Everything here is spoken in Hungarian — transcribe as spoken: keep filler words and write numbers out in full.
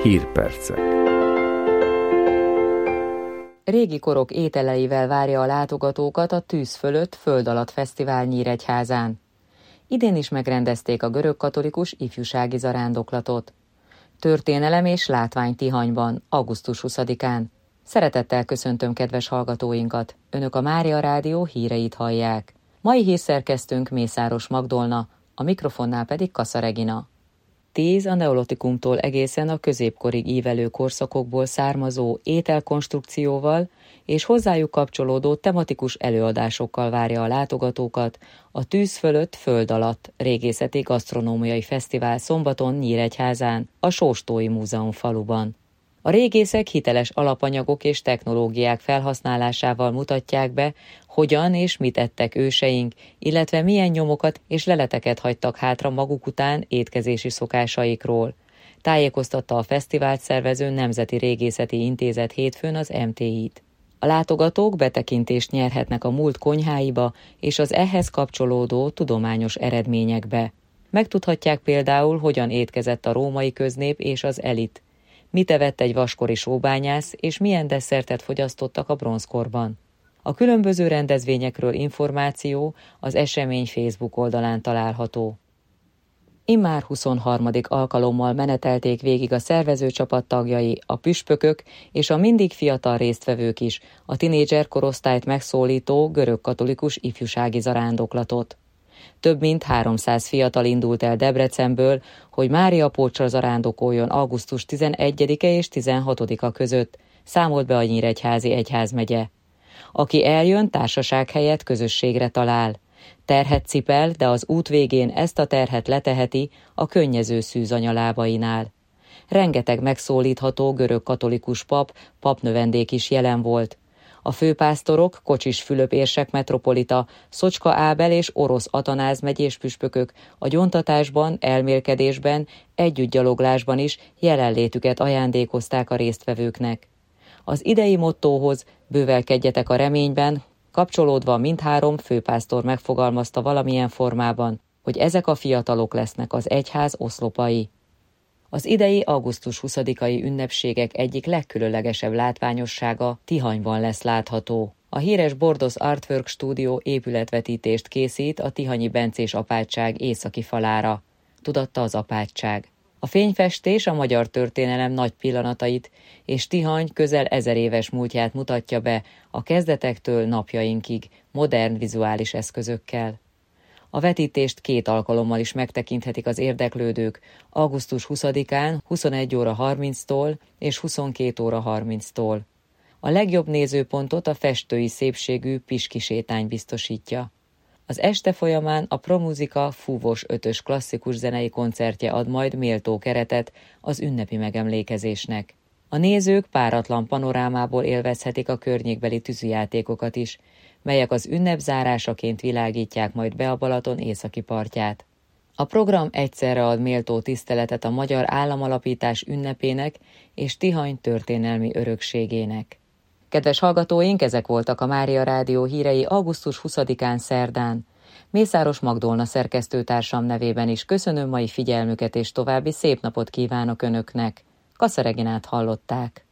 Hírpercek. Régi korok ételeivel várja a látogatókat a Tűz fölött Föld alatt Fesztivál Nyíregyházán. Idén is megrendezték a görögkatolikus ifjúsági zarándoklatot. Történelem és látvány Tihanyban, augusztus huszadikán. Szeretettel köszöntöm kedves hallgatóinkat, Önök a Mária Rádió híreit hallják. Mai hírszerkesztőnk Mészáros Magdolna, a mikrofonnál pedig Kassa Regina. Tíz a neolitikumtól egészen a középkorig ívelő korszakokból származó ételkonstrukcióval és hozzájuk kapcsolódó tematikus előadásokkal várja a látogatókat a Tűz fölött Föld alatt régészeti gasztronómiai fesztivál szombaton Nyíregyházán, a Sóstói Múzeum faluban. A régészek hiteles alapanyagok és technológiák felhasználásával mutatják be, hogyan és mit ettek őseink, illetve milyen nyomokat és leleteket hagytak hátra maguk után étkezési szokásaikról. Tájékoztatta a fesztivált szervező Nemzeti Régészeti Intézet hétfőn az em té í-t. A látogatók betekintést nyerhetnek a múlt konyháiba és az ehhez kapcsolódó tudományos eredményekbe. Megtudhatják például, hogyan étkezett a római köznép és az elit. Mit evett egy vaskori sóbányász, és milyen desszertet fogyasztottak a bronzkorban. A különböző rendezvényekről információ az esemény Facebook oldalán található. Immár huszonharmadik alkalommal menetelték végig a szervezőcsapat tagjai, a püspökök és a mindig fiatal résztvevők is a tinédzser korosztályt megszólító görögkatolikus ifjúsági zarándoklatot. Több mint háromszáz fiatal indult el Debrecenből, hogy Máriapócsra zarándokoljon augusztus tizenegyedike és tizenhatodika között, számolt be a Nyíregyházi egyházmegye. Aki eljön, társaság helyett közösségre talál. Terhet cipel, de az út végén ezt a terhet leteheti a könnyező szűzanya lábainál. Rengeteg megszólítható görög katolikus pap, papnövendék is jelen volt. A főpásztorok, Kocsis Fülöp érsek metropolita, Szocska Ábel és Orosz Atanáz megyés püspökök a gyóntatásban, elmélkedésben, együttgyaloglásban is jelenlétüket ajándékozták a résztvevőknek. Az idei mottóhoz, bővelkedjetek a reményben, kapcsolódva mindhárom főpásztor megfogalmazta valamilyen formában, hogy ezek a fiatalok lesznek az egyház oszlopai. Az idei augusztus huszadikai ünnepségek egyik legkülönlegesebb látványossága Tihanyban lesz látható. A híres Bordos Artwork stúdió épületvetítést készít a tihanyi bencés apátság északi falára, tudatta az apátság. A fényfestés a magyar történelem nagy pillanatait és Tihany közel ezer éves múltját mutatja be a kezdetektől napjainkig modern vizuális eszközökkel. A vetítést két alkalommal is megtekinthetik az érdeklődők, augusztus huszadikán huszonegy óra harminctól és huszonkét óra harminctól. A legjobb nézőpontot a festői szépségű Piski sétány biztosítja. Az este folyamán a Promuzika fúvós ötös klasszikus zenei koncertje ad majd méltó keretet az ünnepi megemlékezésnek. A nézők páratlan panorámából élvezhetik a környékbeli tűzijátékokat is, melyek az ünnep zárásaként világítják majd be a Balaton északi partját. A program egyszerre ad méltó tiszteletet a magyar államalapítás ünnepének és Tihany történelmi örökségének. Kedves hallgatóink, ezek voltak a Mária Rádió hírei augusztus huszadikán szerdán. Mészáros Magdolna szerkesztőtársam nevében is köszönöm mai figyelmüket és további szép napot kívánok Önöknek. Kassa Reginát hallották.